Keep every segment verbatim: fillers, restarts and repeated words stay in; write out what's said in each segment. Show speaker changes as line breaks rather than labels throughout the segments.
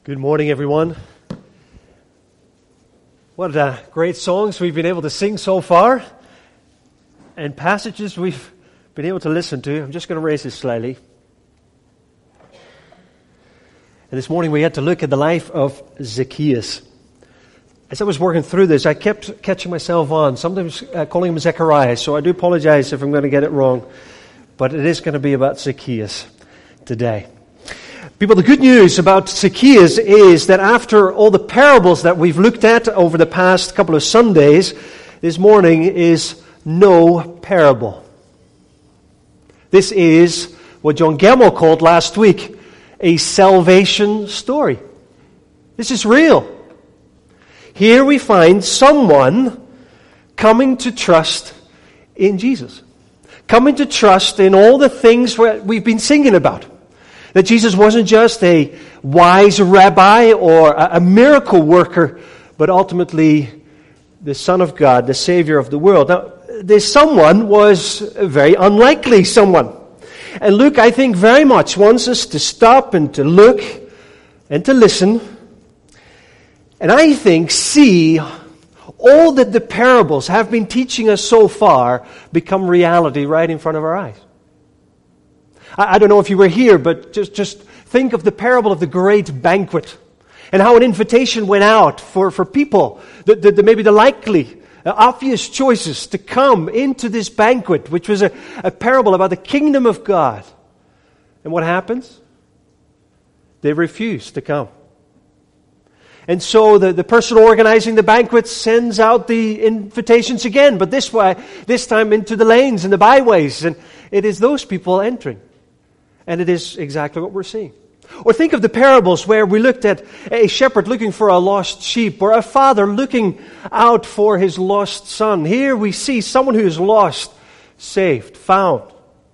Good morning, everyone. What uh, great songs we've been able to sing so far, and passages we've been able to listen to. I'm just going to raise this slightly. And this morning we had to look at the life of Zacchaeus. As I was working through this, I kept catching myself on, sometimes uh, calling him Zechariah, so I do apologize if I'm going to get it wrong. But it is going to be about Zacchaeus today. People, the good news about Zacchaeus is that after all the parables that we've looked at over the past couple of Sundays, this morning is no parable. This is what John Gemmell called last week a salvation story. This is real. Here we find someone coming to trust in Jesus. Coming to trust in all the things we've been singing about. That Jesus wasn't just a wise rabbi or a miracle worker, but ultimately the Son of God, the Savior of the world. Now, this someone was a very unlikely someone. And Luke, I think, very much wants us to stop and to look and to listen. And I think see all that the parables have been teaching us so far become reality right in front of our eyes. I don't know if you were here, but just, just think of the parable of the great banquet and how an invitation went out for, for people, the, the, the, maybe the likely, uh, obvious choices to come into this banquet, which was a, a parable about the kingdom of God. And what happens? They refuse to come. And so the, the person organizing the banquet sends out the invitations again, but this way, this time into the lanes and the byways, and it is those people entering. And it is exactly what we're seeing. Or think of the parables where we looked at a shepherd looking for a lost sheep, or a father looking out for his lost son. Here we see someone who is lost, saved, found.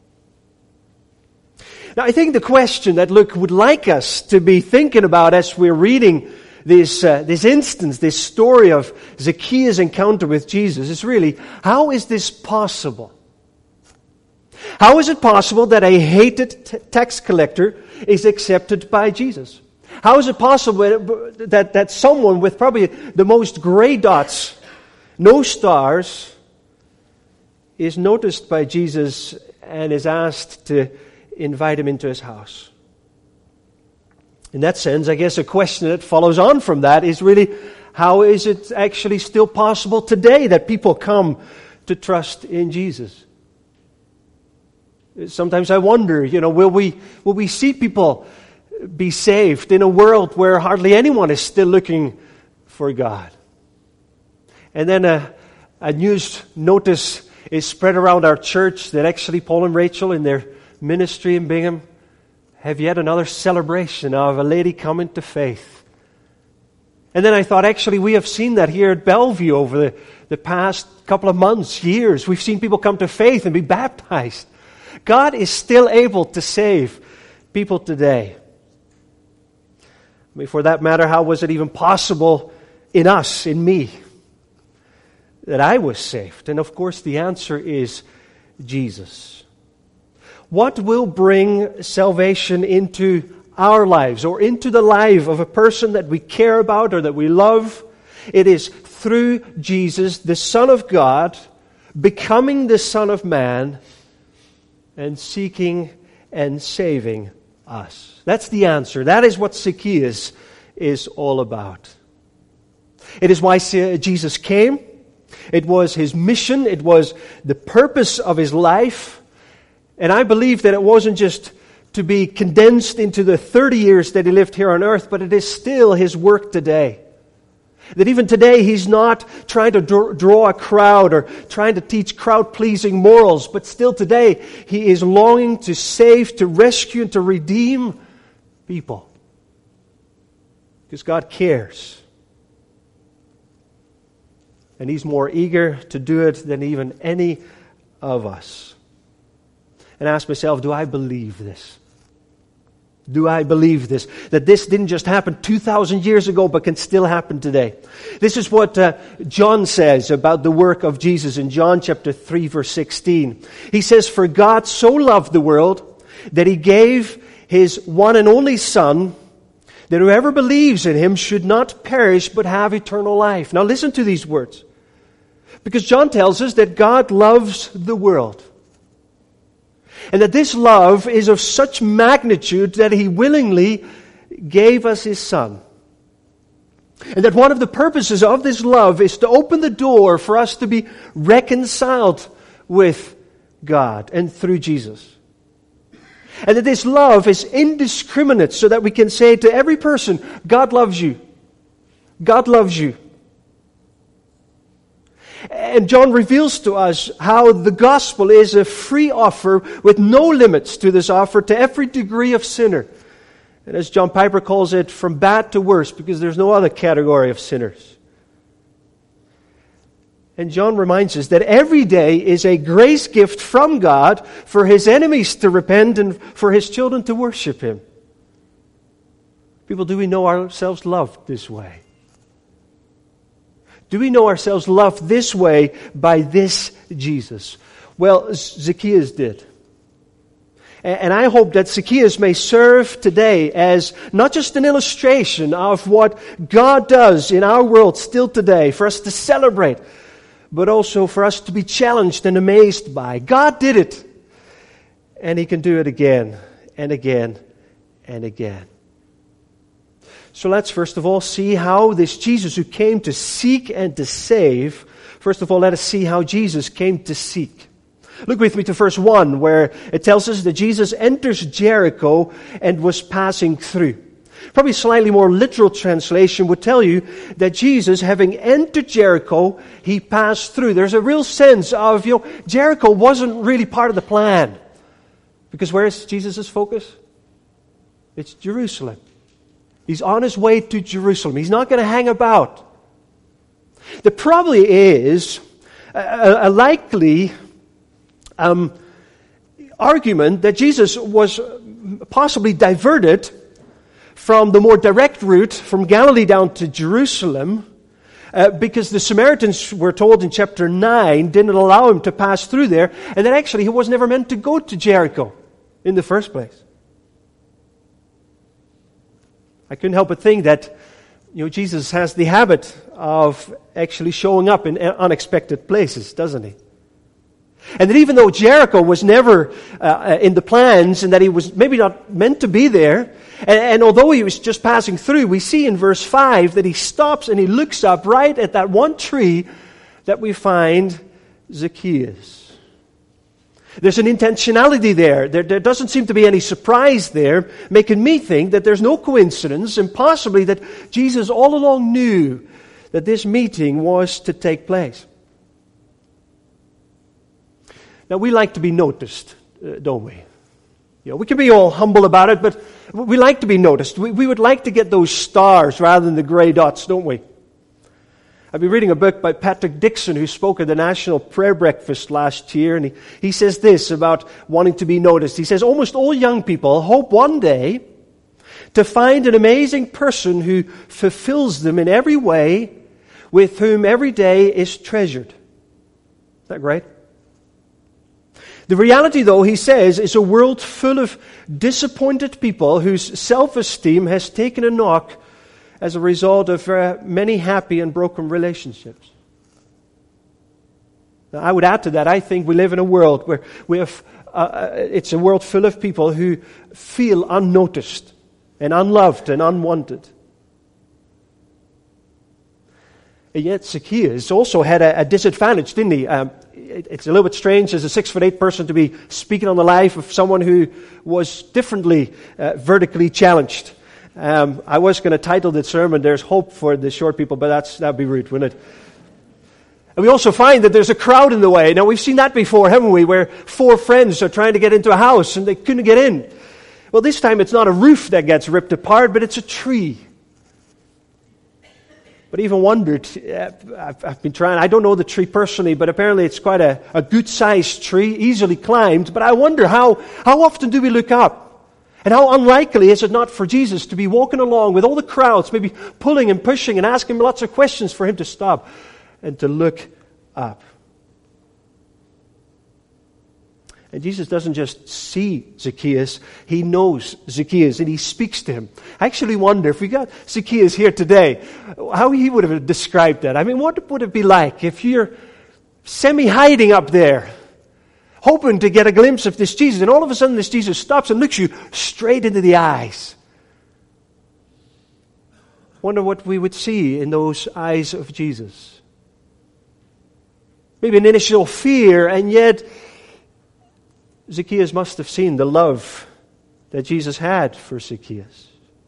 Now I think the question that Luke would like us to be thinking about as we're reading this, uh, this instance, this story of Zacchaeus' encounter with Jesus is really, how is this possible? How is it possible that a hated t- tax collector is accepted by Jesus? How is it possible that, that someone with probably the most gray dots, no stars, is noticed by Jesus and is asked to invite him into his house? In that sense, I guess a question that follows on from that is really, how is it actually still possible today that people come to trust in Jesus? Sometimes I wonder, you know, will we will we see people be saved in a world where hardly anyone is still looking for God? And then a, a news notice is spread around our church that actually Paul and Rachel in their ministry in Bingham have yet another celebration of a lady coming to faith. And then I thought, actually, we have seen that here at Bellevue over the, the past couple of months, years. We've seen people come to faith and be baptized. God is still able to save people today. I mean, for that matter, how was it even possible in us, in me, that I was saved? And of course, the answer is Jesus. What will bring salvation into our lives or into the life of a person that we care about or that we love? It is through Jesus, the Son of God, becoming the Son of Man, and seeking and saving us. That's the answer. That is what Zacchaeus is all about. It is why Jesus came. It was his mission. It was the purpose of his life. And I believe that it wasn't just to be condensed into the thirty years that he lived here on earth, but it is still his work today. That even today he's not trying to draw a crowd or trying to teach crowd-pleasing morals, but still today he is longing to save, to rescue, and to redeem people. Because God cares. And he's more eager to do it than even any of us. And I ask myself, do I believe this? Do I believe this? That this didn't just happen two thousand years ago, but can still happen today. This is what uh, John says about the work of Jesus in John chapter three, verse sixteen. He says, "For God so loved the world that He gave His one and only Son, that whoever believes in him should not perish but have eternal life. Now listen to these words. Because John tells us that God loves the world. And that this love is of such magnitude that he willingly gave us his Son. And that one of the purposes of this love is to open the door for us to be reconciled with God and through Jesus. And that this love is indiscriminate so that we can say to every person, God loves you. God loves you. And John reveals to us how the gospel is a free offer with no limits to this offer to every degree of sinner. And as John Piper calls it, from bad to worse, because there's no other category of sinners. And John reminds us that every day is a grace gift from God for his enemies to repent and for his children to worship him. People, do we know ourselves loved this way? Do we know ourselves loved this way by this Jesus? Well, Zacchaeus did. And I hope that Zacchaeus may serve today as not just an illustration of what God does in our world still today, for us to celebrate, but also for us to be challenged and amazed by. God did it, and he can do it again and again and again. So let's first of all see how this Jesus who came to seek and to save, first of all, let us see how Jesus came to seek. Look with me to verse one, where it tells us that Jesus enters Jericho and was passing through. Probably a slightly more literal translation would tell you that Jesus, having entered Jericho, he passed through. There's a real sense of, you know, Jericho wasn't really part of the plan. Because where is Jesus' focus? It's Jerusalem. He's on his way to Jerusalem. He's not going to hang about. There probably is a, a likely Um, argument that Jesus was possibly diverted from the more direct route from Galilee down to Jerusalem uh, because the Samaritans, we're told in chapter nine, didn't allow him to pass through there, and that actually he was never meant to go to Jericho in the first place. I couldn't help but think that, you know, Jesus has the habit of actually showing up in unexpected places, doesn't he? And that even though Jericho was never uh, in the plans and that he was maybe not meant to be there, and, and although he was just passing through, we see in verse five that he stops and he looks up right at that one tree that we find Zacchaeus. There's an intentionality there. there. There doesn't seem to be any surprise there, making me think that there's no coincidence and possibly that Jesus all along knew that this meeting was to take place. Now, we like to be noticed, uh, don't we? You know, we can be all humble about it, but we like to be noticed. We, we would like to get those stars rather than the gray dots, don't we? I've been reading a book by Patrick Dixon, who spoke at the National Prayer Breakfast last year, and he, he says this about wanting to be noticed. He says, almost all young people hope one day to find an amazing person who fulfills them in every way, with whom every day is treasured. Is that great? The reality, though, he says, is a world full of disappointed people whose self-esteem has taken a knock as a result of uh, many happy and broken relationships. Now, I would add to that, I think we live in a world where we have, uh, it's a world full of people who feel unnoticed and unloved and unwanted. And yet Zacchaeus also had a, a disadvantage, didn't he? Um, it, it's a little bit strange as a six foot eight person to be speaking on the life of someone who was differently uh, vertically challenged. Um, I was going to title the sermon, "There's Hope for the Short People," but that's that'd be rude, wouldn't it? And we also find that there's a crowd in the way. Now, we've seen that before, haven't we? Where four friends are trying to get into a house and they couldn't get in. Well, this time it's not a roof that gets ripped apart, but it's a tree. But I even wondered, I've, I've been trying, I don't know the tree personally, but apparently it's quite a, a good-sized tree, easily climbed. But I wonder how, how often do we look up? And how unlikely is it not for Jesus to be walking along with all the crowds, maybe pulling and pushing and asking lots of questions for him to stop and to look up? And Jesus doesn't just see Zacchaeus, he knows Zacchaeus and he speaks to him. I actually wonder if we got Zacchaeus here today, how he would have described that. I mean, what would it be like if you're semi-hiding up there, hoping to get a glimpse of this Jesus, and all of a sudden this Jesus stops and looks you straight into the eyes. Wonder what we would see in those eyes of Jesus. Maybe an initial fear, and yet Zacchaeus must have seen the love that Jesus had for Zacchaeus.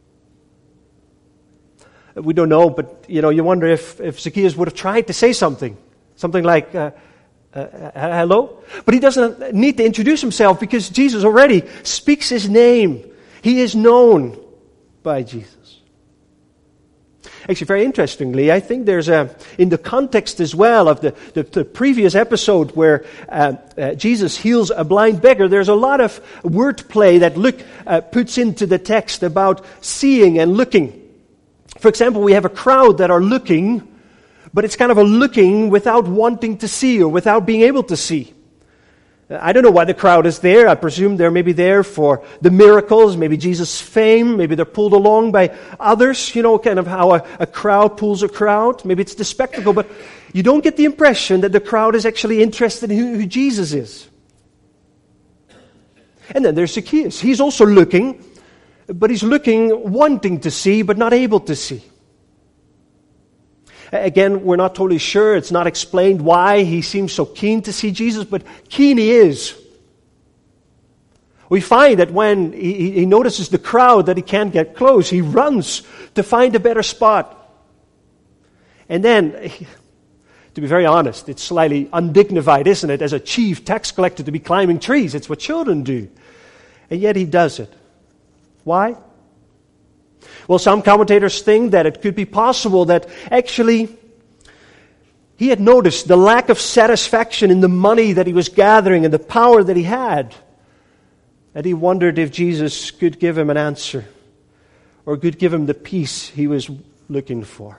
We don't know, but you know, you wonder if, if Zacchaeus would have tried to say something. Something like, uh, uh, hello? But he doesn't need to introduce himself because Jesus already speaks his name. He is known by Jesus. Actually, very interestingly, I think there's a, in the context as well of the, the, the previous episode where uh, uh, Jesus heals a blind beggar, there's a lot of wordplay that Luke uh, puts into the text about seeing and looking. For example, we have a crowd that are looking, but it's kind of a looking without wanting to see or without being able to see. I don't know why the crowd is there. I presume they're maybe there for the miracles, maybe Jesus' fame, maybe they're pulled along by others, you know, kind of how a, a crowd pulls a crowd. Maybe it's the spectacle, but you don't get the impression that the crowd is actually interested in who, who Jesus is. And then there's Zacchaeus. He's also looking, but he's looking, wanting to see, but not able to see. Again, we're not totally sure. It's not explained why he seems so keen to see Jesus, but keen he is. We find that when he, he notices the crowd that he can't get close, he runs to find a better spot. And then, to be very honest, it's slightly undignified, isn't it, as a chief tax collector to be climbing trees. It's what children do. And yet he does it. Why? Well, some commentators think that it could be possible that actually he had noticed the lack of satisfaction in the money that he was gathering and the power that he had. And he wondered if Jesus could give him an answer or could give him the peace he was looking for.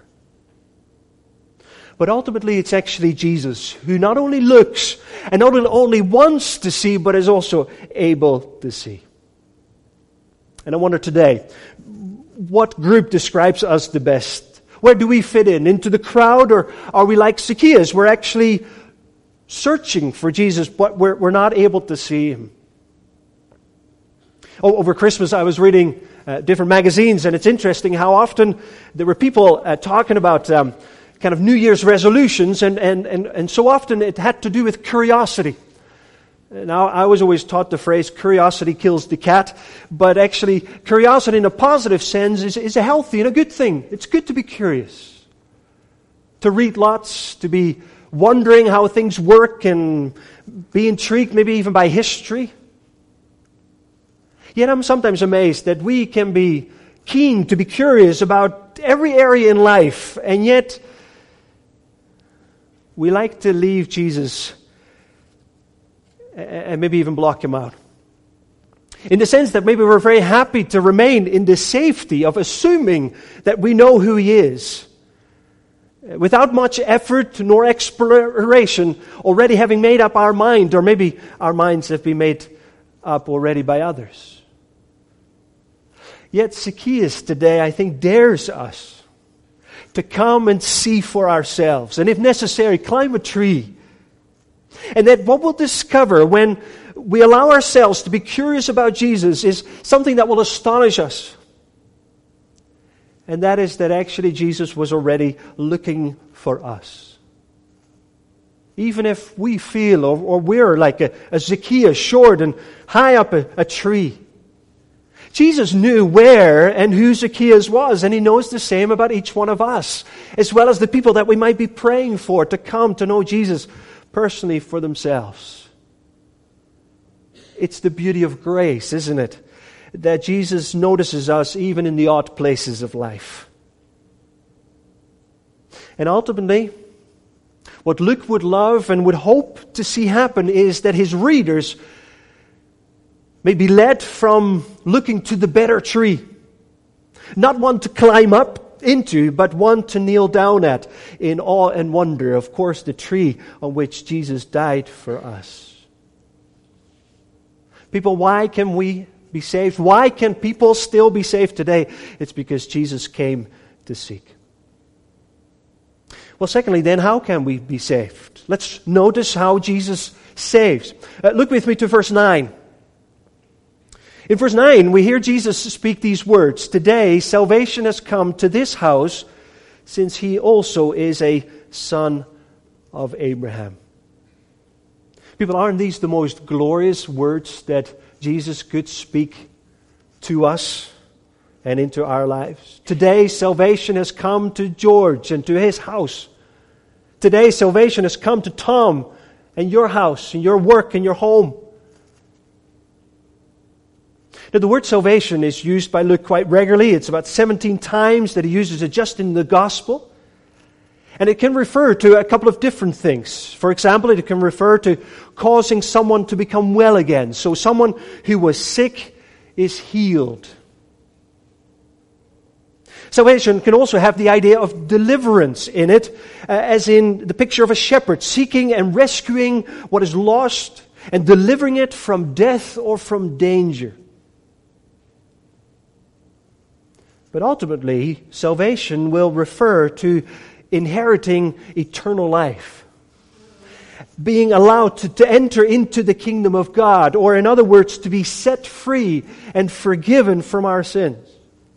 But ultimately it's actually Jesus who not only looks and not only wants to see, but is also able to see. And I wonder today, what group describes us the best? Where do we fit in? Into the crowd, or are we like Zacchaeus? We're actually searching for Jesus, but we're, we're not able to see him. Oh, over Christmas I was reading uh, different magazines, and it's interesting how often there were people uh, talking about um, kind of New Year's resolutions, and, and, and, and so often it had to do with curiosity. Now, I was always taught the phrase, curiosity kills the cat, but actually, curiosity in a positive sense is, is a healthy and a good thing. It's good to be curious. To read lots, to be wondering how things work and be intrigued maybe even by history. Yet I'm sometimes amazed that we can be keen to be curious about every area in life, and yet we like to leave Jesus and maybe even block him out. In the sense that maybe we're very happy to remain in the safety of assuming that we know who he is, without much effort nor exploration, already having made up our mind, or maybe our minds have been made up already by others. Yet Zacchaeus today, I think, dares us to come and see for ourselves, and if necessary, climb a tree. And that what we'll discover when we allow ourselves to be curious about Jesus is something that will astonish us. And that is that actually Jesus was already looking for us. Even if we feel, or, or we're like a, a Zacchaeus, short and high up a, a tree. Jesus knew where and who Zacchaeus was, and he knows the same about each one of us, as well as the people that we might be praying for to come to know Jesus personally for themselves. It's the beauty of grace, isn't it? That Jesus notices us even in the odd places of life. And ultimately, what Luke would love and would hope to see happen is that his readers may be led from looking to the better tree. Not one to climb up into, but one to kneel down at in awe and wonder. Of course, the tree on which Jesus died for us. People, why can we be saved? Why can people still be saved today? It's because Jesus came to seek. Well, secondly, then, how can we be saved? Let's notice how Jesus saves. Uh, look with me to verse nine. In verse nine, we hear Jesus speak these words, "Today salvation has come to this house, since he also is a son of Abraham." People, aren't these the most glorious words that Jesus could speak to us and into our lives? Today salvation has come to George and to his house. Today salvation has come to Tom and your house and your work and your home. Now, the word salvation is used by Luke quite regularly. It's about seventeen times that he uses it just in the gospel. And it can refer to a couple of different things. For example, it can refer to causing someone to become well again. So someone who was sick is healed. Salvation can also have the idea of deliverance in it, uh, as in the picture of a shepherd seeking and rescuing what is lost and delivering it from death or from danger. But ultimately, salvation will refer to inheriting eternal life. Being allowed to, to enter into the kingdom of God, or in other words, to be set free and forgiven from our sins.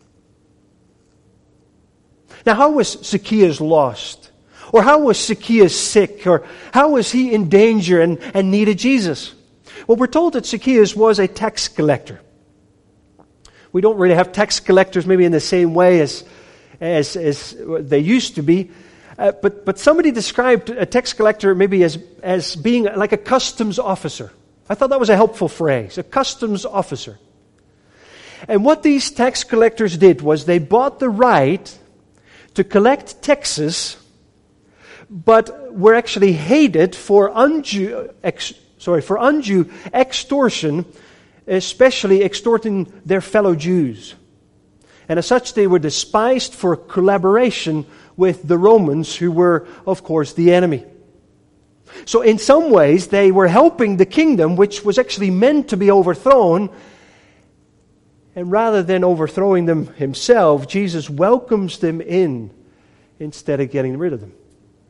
Now, how was Zacchaeus lost? Or how was Zacchaeus sick? Or how was he in danger and, and needed Jesus? Well, we're told that Zacchaeus was a tax collector. We don't really have tax collectors maybe in the same way as, as, as they used to be. Uh, but, but somebody described a tax collector maybe as, as being like a customs officer. I thought that was a helpful phrase, a customs officer. And what these tax collectors did was they bought the right to collect taxes, but were actually hated for undue, ex, sorry, for undue extortion, especially extorting their fellow Jews. And as such, they were despised for collaboration with the Romans, who were, of course, the enemy. So in some ways, they were helping the kingdom, which was actually meant to be overthrown. And rather than overthrowing them himself, Jesus welcomes them in instead of getting rid of them.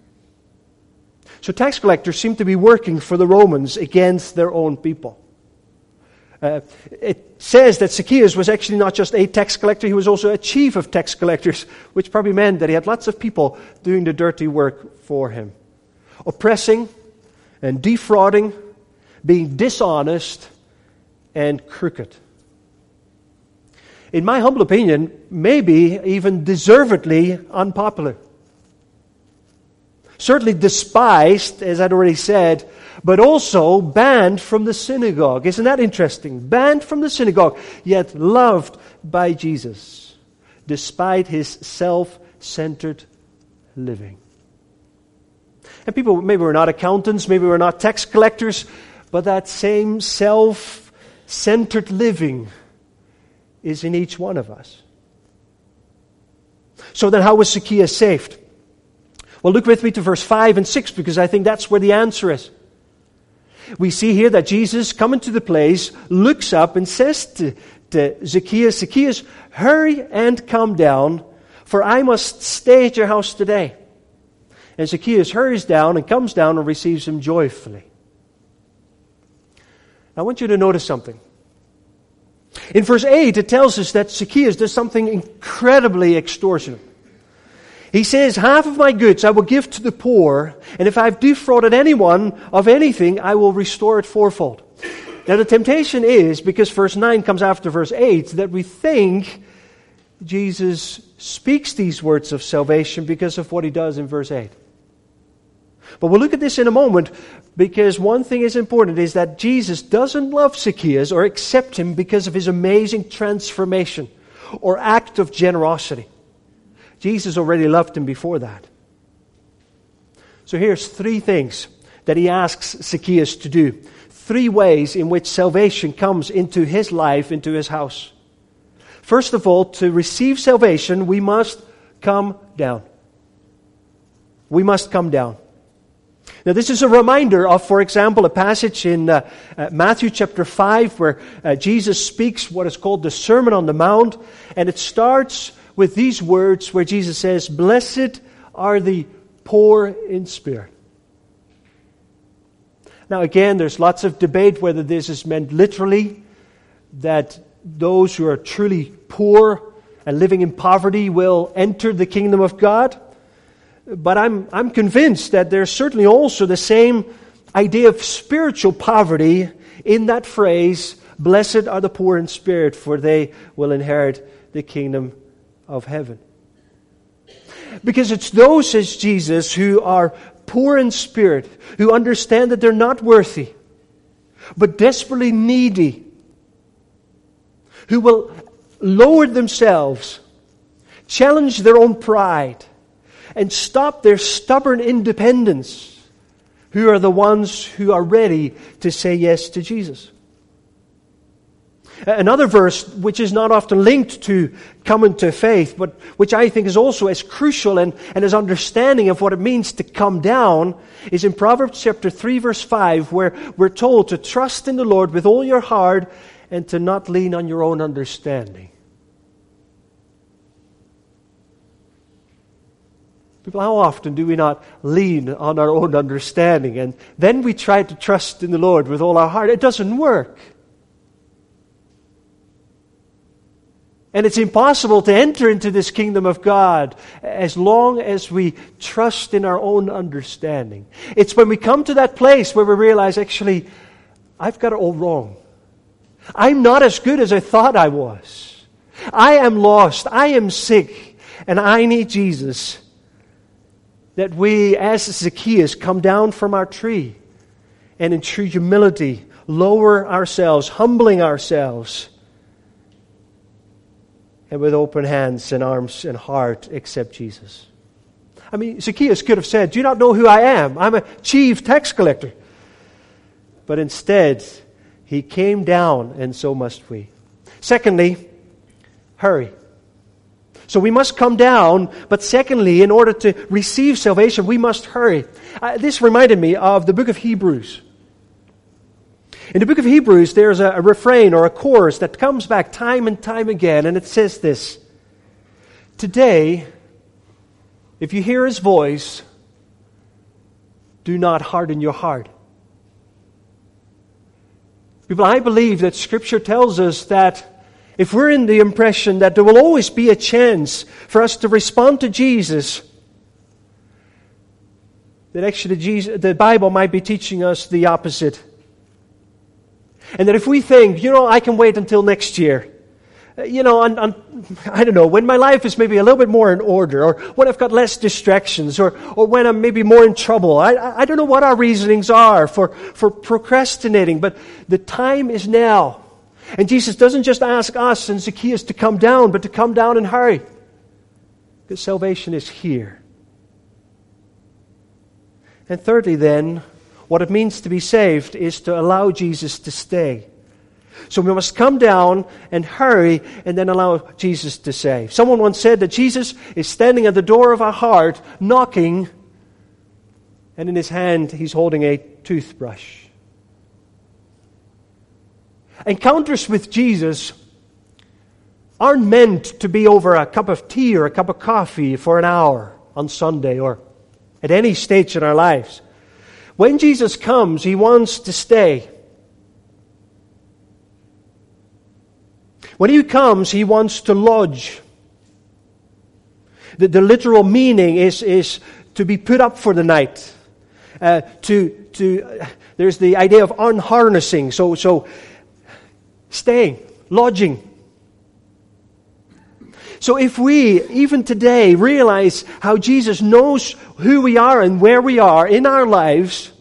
So tax collectors seem to be working for the Romans against their own people. Uh, it says that Zacchaeus was actually not just a tax collector, he was also a chief of tax collectors, which probably meant that he had lots of people doing the dirty work for him. Oppressing and defrauding, being dishonest and crooked. In my humble opinion, maybe even deservedly unpopular. Certainly despised, as I'd already said, but also banned from the synagogue. Isn't that interesting? Banned from the synagogue, yet loved by Jesus, despite his self-centered living. And people, maybe we're not accountants, maybe we're not tax collectors, but that same self-centered living is in each one of us. So then how was Zacchaeus saved? Well, look with me to verse five and six, because I think that's where the answer is. We see here that Jesus, coming to the place, looks up and says to, to Zacchaeus, Zacchaeus, hurry and come down, for I must stay at your house today. And Zacchaeus hurries down and comes down and receives him joyfully. I want you to notice something. In verse eight, it tells us that Zacchaeus does something incredibly extortionate. He says, half of my goods I will give to the poor, and if I've defrauded anyone of anything, I will restore it fourfold. Now the temptation is, because verse nine comes after verse eight, that we think Jesus speaks these words of salvation because of what he does in verse eight. But we'll look at this in a moment, because one thing is important, is that Jesus doesn't love Zacchaeus or accept him because of his amazing transformation or act of generosity. Jesus already loved him before that. So here's three things that he asks Zacchaeus to do. Three ways in which salvation comes into his life, into his house. First of all, to receive salvation, we must come down. We must come down. Now, this is a reminder of, for example, a passage in uh, uh, Matthew chapter five where uh, Jesus speaks what is called the Sermon on the Mount. And it starts with these words where Jesus says, "Blessed are the poor in spirit." Now, again, there's lots of debate whether this is meant literally, that those who are truly poor and living in poverty will enter the kingdom of God. But I'm I'm convinced that there's certainly also the same idea of spiritual poverty in that phrase, "Blessed are the poor in spirit, for they will inherit the kingdom of heaven." Because it's those, says Jesus, who are poor in spirit, who understand that they're not worthy, but desperately needy, who will lower themselves, challenge their own pride, and stop their stubborn independence, who are the ones who are ready to say yes to Jesus. Another verse, which is not often linked to coming to faith, but which I think is also as crucial and, and as understanding of what it means to come down, is in Proverbs chapter three, verse five, where we're told to trust in the Lord with all your heart and to not lean on your own understanding. People, how often do we not lean on our own understanding and then we try to trust in the Lord with all our heart? It doesn't work. And it's impossible to enter into this kingdom of God as long as we trust in our own understanding. It's when we come to that place where we realize, actually, I've got it all wrong. I'm not as good as I thought I was. I am lost. I am sick. And I need Jesus. That we, as Zacchaeus, come down from our tree and in true humility lower ourselves, humbling ourselves, and with open hands and arms and heart accept Jesus. I mean, Zacchaeus could have said, "Do you not know who I am? I'm a chief tax collector." But instead, he came down, and so must we. Secondly, hurry. So we must come down, but secondly, in order to receive salvation, we must hurry. Uh, this reminded me of the book of Hebrews. In the book of Hebrews, there's a, a refrain or a chorus that comes back time and time again, and it says this: "Today, if you hear His voice, do not harden your heart." People, I believe that Scripture tells us that if we're in the impression that there will always be a chance for us to respond to Jesus, that actually Jesus, the Bible might be teaching us the opposite. And that if we think, you know, I can wait until next year, you know, on, on, I don't know, when my life is maybe a little bit more in order, or when I've got less distractions, or, or when I'm maybe more in trouble. I, I don't know what our reasonings are for, for procrastinating, but the time is now. And Jesus doesn't just ask us and Zacchaeus to come down, but to come down and hurry. Because salvation is here. And thirdly then, what it means to be saved is to allow Jesus to stay. So we must come down and hurry and then allow Jesus to save. Someone once said that Jesus is standing at the door of our heart, knocking, and in His hand He's holding a toothbrush. Encounters with Jesus aren't meant to be over a cup of tea or a cup of coffee for an hour on Sunday or at any stage in our lives. When Jesus comes, He wants to stay. When He comes, He wants to lodge. The, the literal meaning is, is to be put up for the night. Uh, to to uh, there's the idea of unharnessing. So so. Staying, lodging. So if we, even today, realize how Jesus knows who we are and where we are in our lives,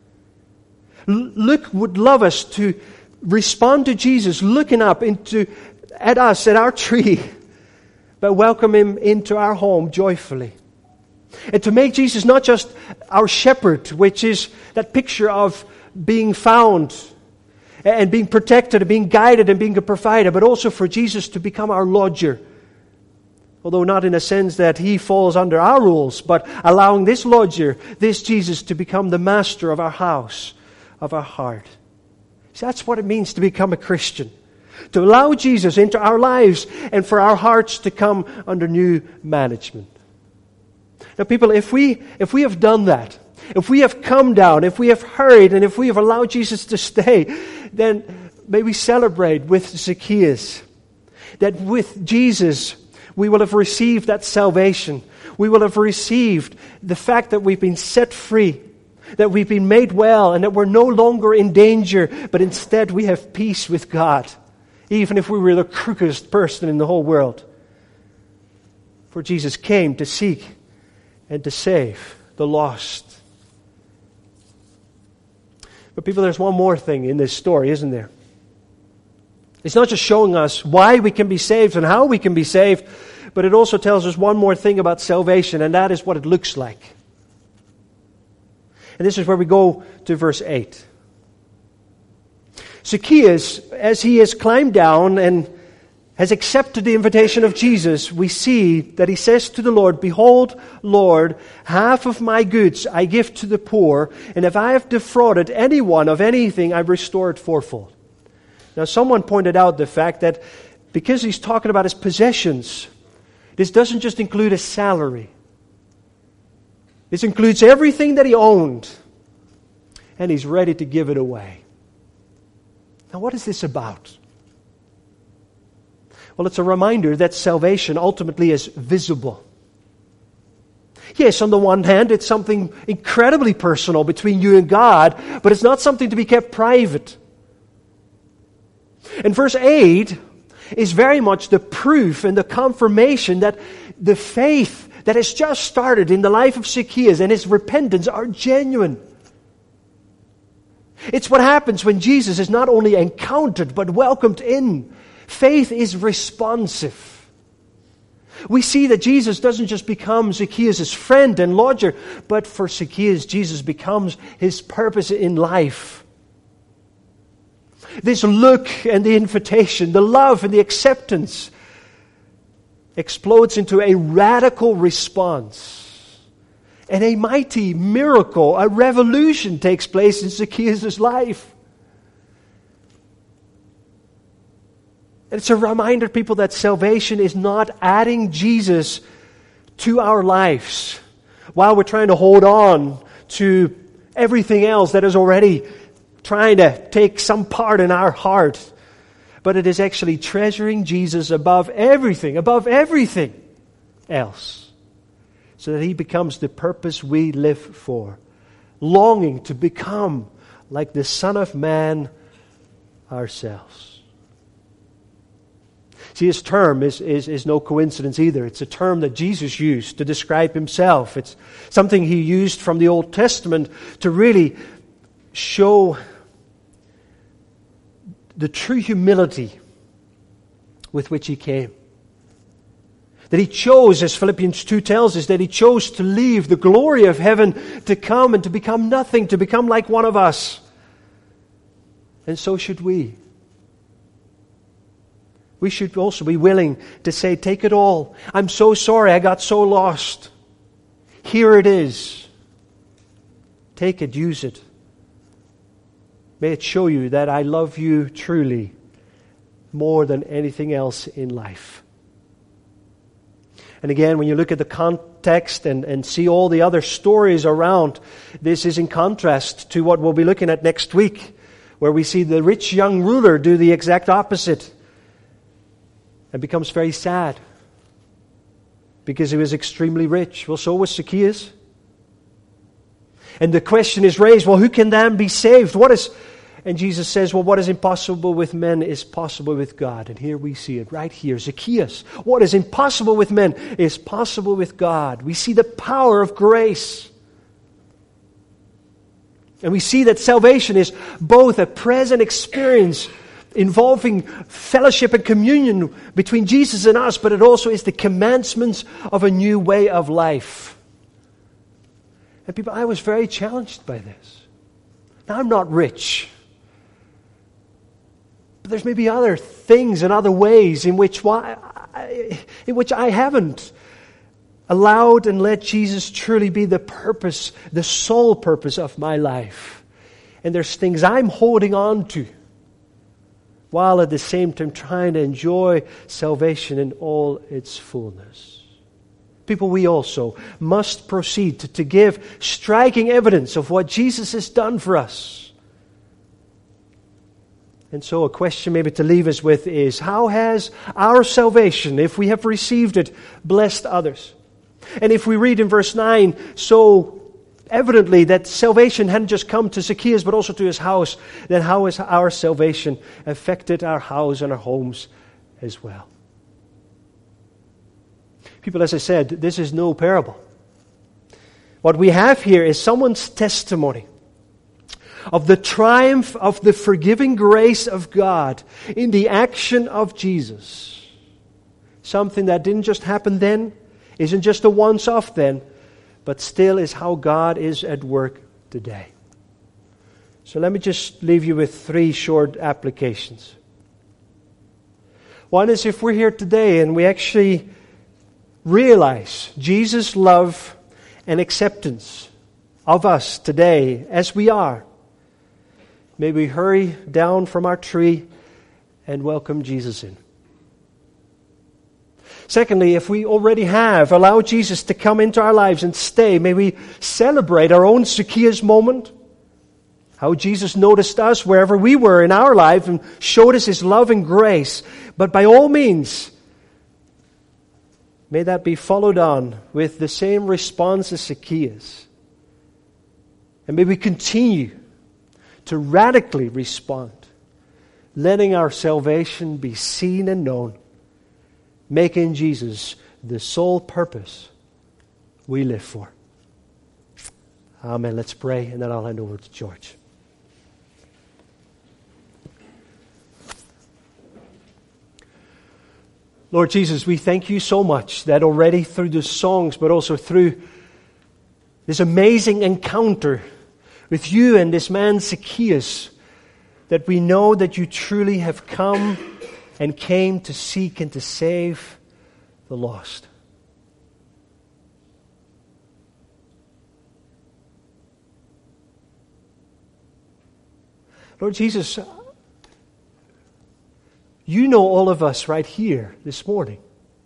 Luke would love us to respond to Jesus looking up into at us, at our tree, but welcome Him into our home joyfully. And to make Jesus not just our shepherd, which is that picture of being found and being protected and being guided and being a provider, but also for Jesus to become our lodger, Although not in a sense that he falls under our rules, but allowing this lodger, this Jesus, to become the master of our house, of our heart. See, that's what it means to become a Christian. To allow Jesus into our lives and for our hearts to come under new management. Now people, if we, if we have done that, if we have come down, if we have hurried, and if we have allowed Jesus to stay, then may we celebrate with Zacchaeus that with Jesus we will have received that salvation. We will have received the fact that we've been set free, that we've been made well, and that we're no longer in danger, but instead we have peace with God, even if we were the crookedest person in the whole world. For Jesus came to seek and to save the lost. But people, there's one more thing in this story, isn't there? It's not just showing us why we can be saved and how we can be saved, but it also tells us one more thing about salvation, and that is what it looks like. And this is where we go to verse eight. Zacchaeus, as he has climbed down and has accepted the invitation of Jesus, we see that he says to the Lord, "Behold, Lord, half of my goods I give to the poor, and if I have defrauded anyone of anything, I restore it fourfold." Now, someone pointed out the fact that because he's talking about his possessions, this doesn't just include his salary. This includes everything that he owned, and he's ready to give it away. Now, what is this about? Well, it's a reminder that salvation ultimately is visible. Yes, on the one hand, it's something incredibly personal between you and God, but it's not something to be kept private. And verse eight is very much the proof and the confirmation that the faith that has just started in the life of Zacchaeus and his repentance are genuine. It's what happens when Jesus is not only encountered but welcomed in. Faith is responsive. We see that Jesus doesn't just become Zacchaeus' friend and lodger, but for Zacchaeus, Jesus becomes his purpose in life. This look and the invitation, the love and the acceptance explodes into a radical response. And a mighty miracle, a revolution takes place in Zacchaeus' life. And it's a reminder, people, that salvation is not adding Jesus to our lives while we're trying to hold on to everything else that is already trying to take some part in our heart. But it is actually treasuring Jesus above everything, above everything else, so that He becomes the purpose we live for, longing to become like the Son of Man ourselves. See, this term is, is, is no coincidence either. It's a term that Jesus used to describe Himself. It's something He used from the Old Testament to really show the true humility with which He came. That He chose, as Philippians two tells us, that He chose to leave the glory of heaven to come and to become nothing, to become like one of us. And so should we. We should also be willing to say, take it all. I'm so sorry I got so lost. Here it is. Take it, use it. May it show you that I love you truly more than anything else in life. And again, when you look at the context and, and see all the other stories around, this is in contrast to what we'll be looking at next week, where we see the rich young ruler do the exact opposite and becomes very sad because he was extremely rich. Well, so was Zacchaeus. And the question is raised, well, who can then be saved? What is, and Jesus says, well, what is impossible with men is possible with God. And here we see it, right here. Zacchaeus, what is impossible with men is possible with God. We see the power of grace. And we see that salvation is both a present experience involving fellowship and communion between Jesus and us, but it also is the commencement of a new way of life. And people, I was very challenged by this. Now, I'm not rich. But there's maybe other things and other ways in which why, in which I haven't allowed and let Jesus truly be the purpose, the sole purpose of my life. And there's things I'm holding on to, while at the same time trying to enjoy salvation in all its fullness. People, we also must proceed to, to give striking evidence of what Jesus has done for us. And so a question maybe to leave us with is, how has our salvation, if we have received it, blessed others? And if we read in verse nine so evidently that salvation hadn't just come to Zacchaeus but also to his house, then how has our salvation affected our house and our homes as well? People, as I said, this is no parable. What we have here is someone's testimony of the triumph of the forgiving grace of God in the action of Jesus. Something that didn't just happen then, isn't just a once-off then, but still is how God is at work today. So let me just leave you with three short applications. One is, if we're here today and we actually realize Jesus' love and acceptance of us today as we are, may we hurry down from our tree and welcome Jesus in. Secondly, if we already have allowed Jesus to come into our lives and stay, may we celebrate our own Zacchaeus moment. How Jesus noticed us wherever we were in our life and showed us His love and grace. But by all means, may that be followed on with the same response as Zacchaeus. And may we continue to radically respond, letting our salvation be seen and known, making Jesus the sole purpose we live for. Amen. Let's pray, and then I'll hand over to George. Lord Jesus, we thank you so much that already through the songs, but also through this amazing encounter with you and this man Zacchaeus, that we know that you truly have come and came to seek and to save the lost. Lord Jesus, you know all of us right here this morning.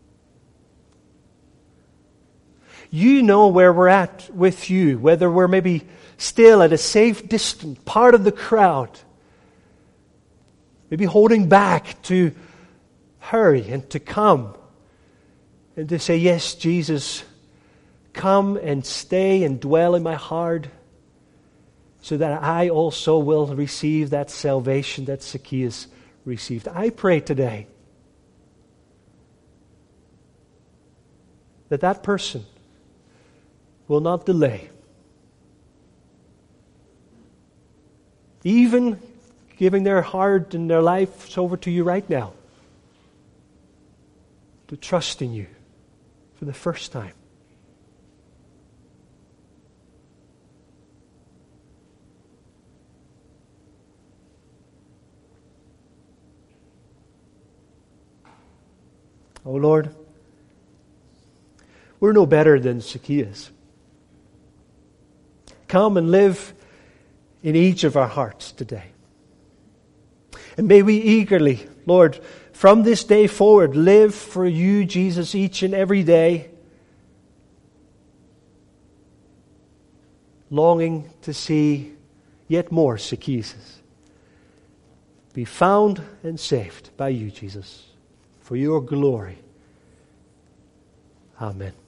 You know where we're at with you, whether we're maybe still at a safe distance, part of the crowd, maybe holding back to hurry and to come and to say, yes, Jesus, come and stay and dwell in my heart so that I also will receive that salvation that Zacchaeus received. I pray today that that person will not delay, even giving their heart and their lives over to you right now, to trust in you for the first time. Oh Lord, we're no better than Zacchaeus. Come and live in each of our hearts today. And may we eagerly, Lord, from this day forward, live for you, Jesus, each and every day, longing to see yet more Zacchaeus be found and saved by you, Jesus, for your glory. Amen.